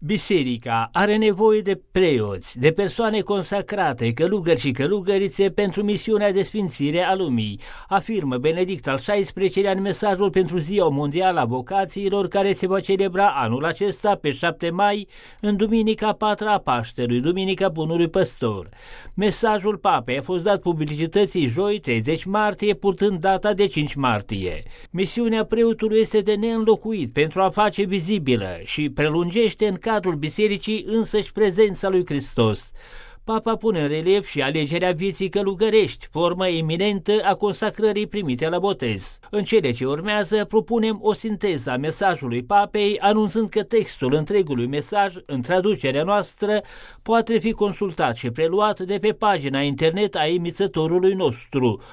Biserica are nevoie de preoți, de persoane consacrate, călugări și călugărițe pentru misiunea de sfințire a lumii, afirmă Benedict al XVI-lea în mesajul pentru Ziua Mondială a Vocațiilor, care se va celebra anul acesta pe 7 mai, în Duminica Patra a Paștelui, Duminica Bunului Păstor. Mesajul Papei a fost dat publicității joi, 30 martie, purtând data de 5 martie. Misiunea preotului este de neînlocuit pentru a face vizibilă și prelungește în cadrul bisericii însăși prezența lui Hristos. Papa pune în relief și alegerea vieții călugărești, formă eminentă a consacrării primite la botez. În cele ce urmează, propunem o sinteză a mesajului Papei, anunțând că textul întregului mesaj, în traducerea noastră, poate fi consultat și preluat de pe pagina internet a emițătorului nostru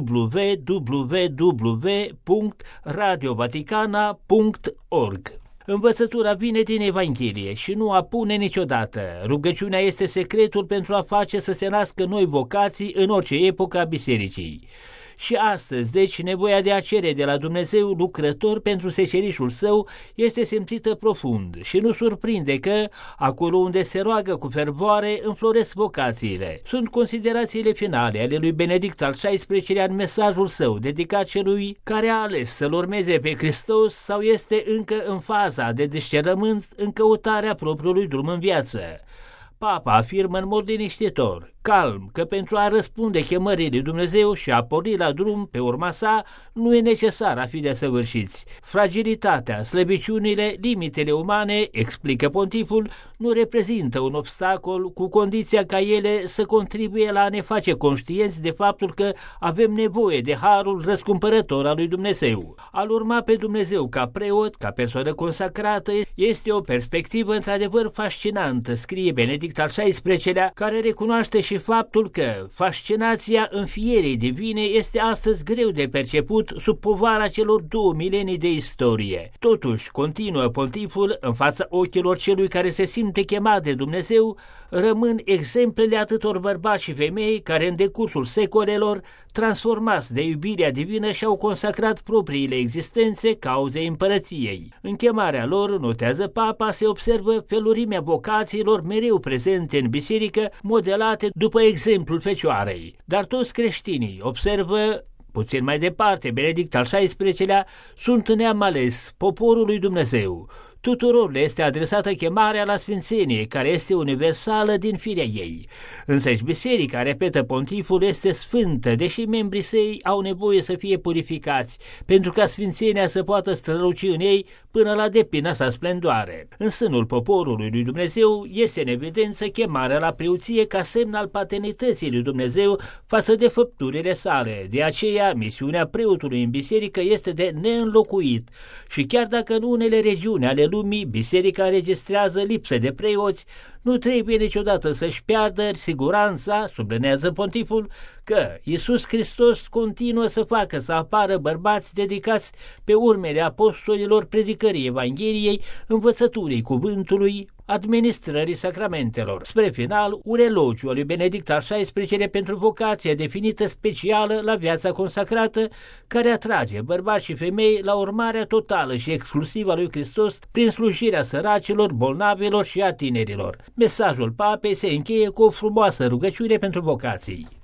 www.radiovaticana.org. Învățătura vine din Evanghelie și nu apune niciodată. Rugăciunea este secretul pentru a face să se nască noi vocații în orice epocă a bisericii. Și astăzi, deci, nevoia de a cere de la Dumnezeu lucrător pentru secerișul său este simțită profund și nu surprinde că, acolo unde se roagă cu fervoare, înfloresc vocațiile. Sunt considerațiile finale ale lui Benedict al XVI-lea în mesajul său, dedicat celui care a ales să-L urmeze pe Hristos sau este încă în faza de discernământ în căutarea propriului drum în viață. Papa afirmă în mod liniștitor, calm, că pentru a răspunde chemării lui Dumnezeu și a porni la drum pe urma sa, nu e necesar a fi desăvârșiți. Fragilitatea, slăbiciunile, limitele umane, explică pontiful, nu reprezintă un obstacol, cu condiția ca ele să contribuie la a ne face conștienți de faptul că avem nevoie de harul răscumpărător al lui Dumnezeu. A-L urma pe Dumnezeu ca preot, ca persoană consacrată, este o perspectivă într-adevăr fascinantă, scrie Benedict al XVI-lea, care recunoaște și faptul că fascinația înfierii divine este astăzi greu de perceput sub povara celor 2 milenii de istorie. Totuși, continuă pontiful, în fața ochilor celui care se simte chemat de Dumnezeu, rămân exemplele atâtor bărbați și femei care în decursul secolelor, transformați de iubirea divină, și-au consacrat propriile existențe cauzei împărăției. În chemarea lor, notează Papa, se observă felurimea vocațiilor mereu prezente în biserică, modelate după exemplul Fecioarei. Dar toți creștinii, observă puțin mai departe Benedict al XVI-lea, sunt neam ales, poporul lui Dumnezeu. Tuturor le este adresată chemarea la sfințenie, care este universală din firea ei. Însăși biserica, repetă pontiful, este sfântă, deși membrii săi au nevoie să fie purificați, pentru ca sfințenia să poată străluci în ei până la deplina sa splendoare. În sânul poporului lui Dumnezeu este în evidență chemarea la preoție ca semn al paternității lui Dumnezeu față de făpturile sale. De aceea, misiunea preotului în biserică este de neînlocuit și chiar dacă în unele regiuni ale lumii biserica înregistrează lipsă de preoți, nu trebuie niciodată să-și piardă siguranța, sublinează pontiful, că Iisus Hristos continuă să facă să apară bărbați dedicați pe urmele apostolilor predicării Evangheliei, învățăturii cuvântului, administrării sacramentelor. Spre final, un elogiu al lui Benedict al XVI-lea pentru vocația definită specială la viața consacrată, care atrage bărbați și femei la urmarea totală și exclusivă a lui Hristos prin slujirea săracilor, bolnavilor și a tinerilor. Mesajul Papei se încheie cu o frumoasă rugăciune pentru vocații.